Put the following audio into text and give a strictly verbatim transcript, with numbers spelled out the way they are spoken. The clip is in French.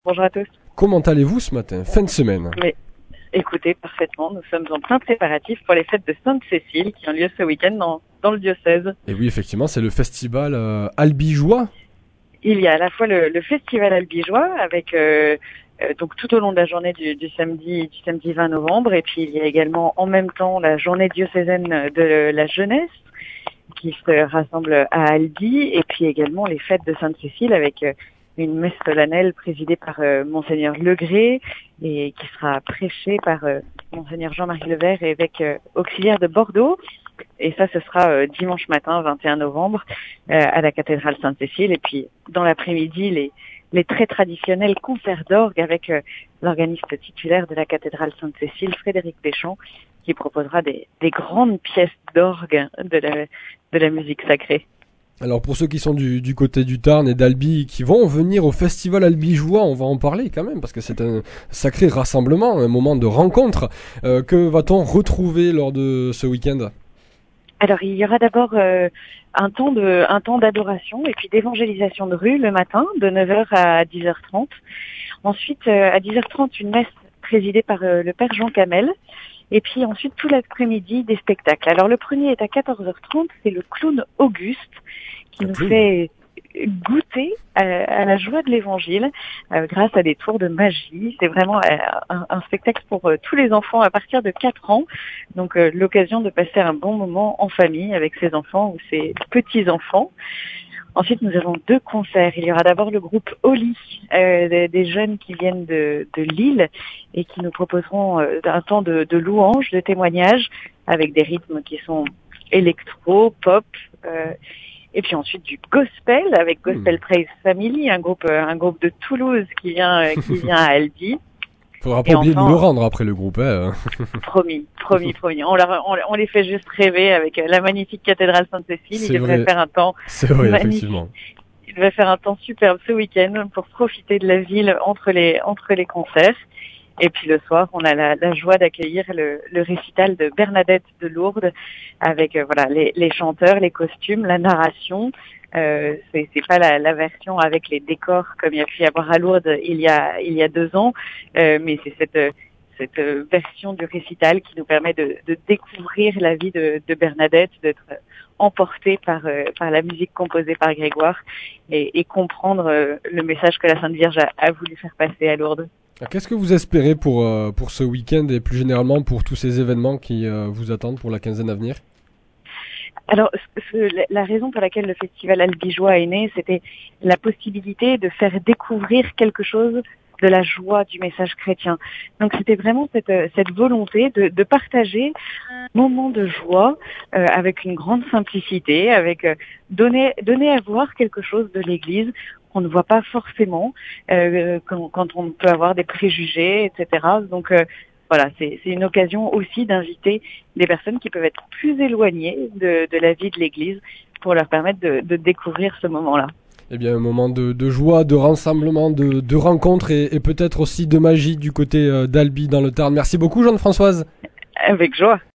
Bonjour à tous. Comment allez-vous ce matin, fin de semaine? Mais écoutez, parfaitement, nous sommes en plein préparatif pour les fêtes de Sainte-Cécile qui ont lieu ce week-end dans, dans le diocèse. Et oui, effectivement, c'est le festival euh, albigeois. Il y a à la fois le, le festival albigeois avec euh, euh, donc tout au long de la journée du, du samedi du samedi vingt novembre, et puis il y a également en même temps la journée diocésaine de la jeunesse qui se rassemble à Albi, et puis également les fêtes de Sainte-Cécile avec euh, une messe solennelle présidée par euh, Monseigneur Legré et qui sera prêchée par euh, Monseigneur Jean-Marie Levert, évêque euh, auxiliaire de Bordeaux. Et ça, ce sera euh, dimanche matin, vingt et un novembre, euh, à la cathédrale Sainte-Cécile. Et puis, dans l'après-midi, les, les très traditionnels concerts d'orgue avec euh, l'organiste titulaire de la cathédrale Sainte-Cécile, Frédéric Deschamps, qui proposera des, des grandes pièces d'orgue de la, de la musique sacrée. Alors pour ceux qui sont du, du côté du Tarn et d'Albi, qui vont venir au festival albigeois, on va en parler quand même, parce que c'est un sacré rassemblement, un moment de rencontre. Euh, que va-t-on retrouver lors de ce week-end ? Alors il y aura d'abord euh, un temps de un temps d'adoration et puis d'évangélisation de rue le matin, de neuf heures à dix heures trente. Ensuite, euh, à dix heures trente, une messe présidée par euh, le Père Jean Camel. Et puis ensuite, tout l'après-midi, des spectacles. Alors le premier est à quatorze heures trente, c'est le clown Auguste qui nous fait goûter à, à la joie de l'évangile euh, grâce à des tours de magie. C'est vraiment euh, un, un spectacle pour euh, tous les enfants à partir de quatre ans. Donc euh, l'occasion de passer un bon moment en famille avec ses enfants ou ses petits-enfants. Ensuite, nous avons deux concerts. Il y aura d'abord le groupe Oli, euh, des, des jeunes qui viennent de, de Lille et qui nous proposeront euh, un temps de, de louanges, de témoignages avec des rythmes qui sont électro, pop, euh, et puis ensuite du gospel avec Gospel Praise Family, un groupe, euh, un groupe de Toulouse qui vient, euh, qui vient à Albi. Faudra pas oublier enfin, de nous le rendre après le groupe, hein. Promis, promis, promis. On, leur, on, on les fait juste rêver avec la magnifique cathédrale Sainte-Cécile. C'est Il devrait vrai. faire un temps C'est vrai, magnifique. effectivement. Il devrait faire un temps superbe ce week-end pour profiter de la ville entre les, entre les concerts. Et puis le soir, on a la, la joie d'accueillir le, le récital de Bernadette de Lourdes avec euh, voilà les, les chanteurs, les costumes, la narration. Euh, c'est, c'est pas la, la version avec les décors comme il y a pu y avoir à Lourdes il y a il y a deux ans, euh, mais c'est cette cette version du récital qui nous permet de, de découvrir la vie de, de Bernadette, d'être emporté par euh, par la musique composée par Grégoire et, et comprendre euh, le message que la Sainte Vierge a, a voulu faire passer à Lourdes. Qu'est-ce que vous espérez pour, euh, pour ce week-end et plus généralement pour tous ces événements qui euh, vous attendent pour la quinzaine à venir ? Alors, ce, la raison pour laquelle le festival albigeois est né, c'était la possibilité de faire découvrir quelque chose de la joie du message chrétien. Donc, c'était vraiment cette, cette volonté de, de partager un moment de joie euh, avec une grande simplicité, avec euh, donner, donner à voir quelque chose de l'Église qu'on ne voit pas forcément euh, quand, quand on peut avoir des préjugés, et cetera. Donc euh, voilà, c'est, c'est une occasion aussi d'inviter des personnes qui peuvent être plus éloignées de, de la vie de l'Église pour leur permettre de, de découvrir ce moment-là. Eh bien, un moment de, de joie, de rassemblement, de, de rencontres et, et peut-être aussi de magie du côté euh, d'Albi dans le Tarn. Merci beaucoup, Jeanne-Françoise. Avec joie.